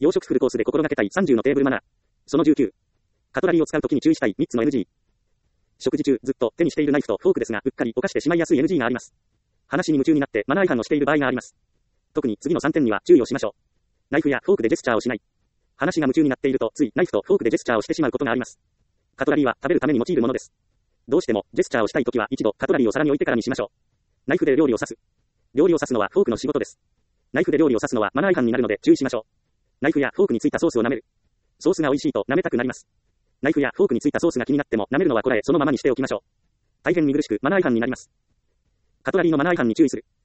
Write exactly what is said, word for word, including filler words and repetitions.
洋食フルコースで心がけたいさんじゅうのテーブルマナー。そのじゅうきゅう。カトラリーを使うときに注意したいみっつの エヌジー。食事中、ずっと手にしているナイフとフォークですが、うっかり犯してしまいやすい エヌジー があります。話に夢中になってマナー違反をしている場合があります。特に次のさんてんには注意をしましょう。ナイフやフォークでジェスチャーをしない。話が夢中になっていると、ついナイフとフォークでジェスチャーをしてしまうことがあります。カトラリーは食べるために用いるものです。どうしてもジェスチャーをしたいときは一度カトラリーを皿に置いてからにしましょう。ナイフで料理を刺す。料理を刺すのはフォークの仕事です。ナイフで料理を刺すのはマナー違反になるので注意しましょう。ナイフやフォークについたソースを舐める。ソースが美味しいと舐めたくなります。ナイフやフォークについたソースが気になっても舐めるのはこらえそのままにしておきましょう。大変見苦しくマナー違反になります。カトラリーのマナー違反に注意する。